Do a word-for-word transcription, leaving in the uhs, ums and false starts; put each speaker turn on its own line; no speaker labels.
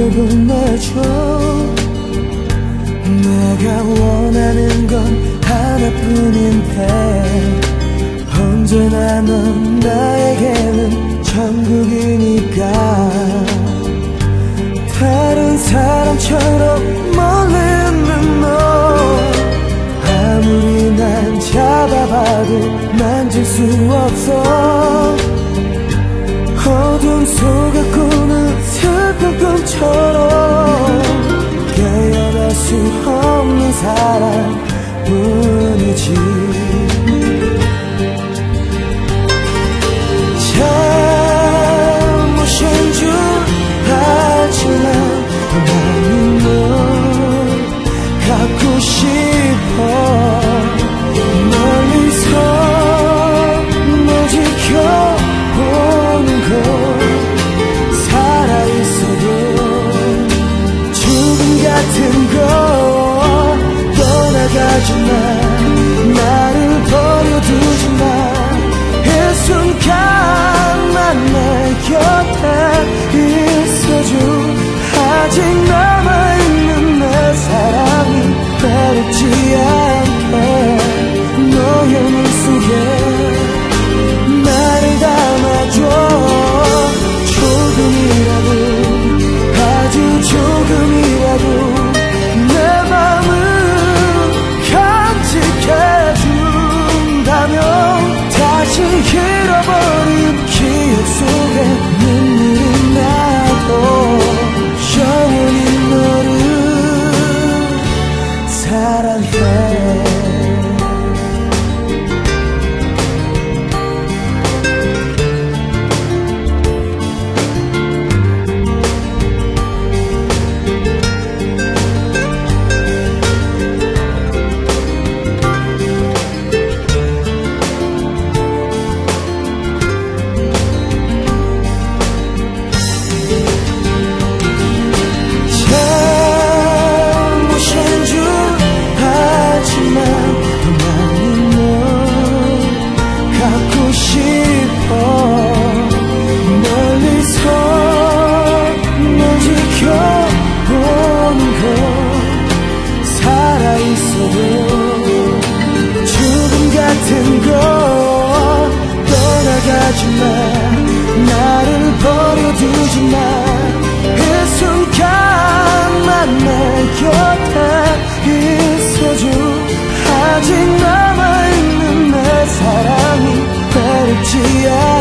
나를 보내줘. 내가 원하는 건 하나뿐인데 언제나 넌 나에게는 천국이니까. 다른 사람처럼 멀리 있는 너, 아무리 난 잡아봐도 만질 수 없어. 어둠 속에 꾸는 슬픈 꿈처럼 깨어날 수 없는 사랑뿐이지. 잘못인 줄 알지만 더 많이 널 갖고 싶어. 멀리서 널 지켜보는 것, 살아있어도 죽음 같은 거 떠나가지마. 나를 버려두지마. 이 순간만 내 곁에 있어줘. 아직 남아있는 내 사랑이 외롭지 않게 너의 눈 속에 나를 담아줘. 조금이라도, 아주 조금이라도 내 맘을 간직해준다면 다시 잃어버린 기억 속에 눈물이 나도 영원히 너를 사랑해. 나를 버려두지마. 이 순간만 내 곁에 있어줘. 아직 남아있는 내 사랑이 외롭지 않아.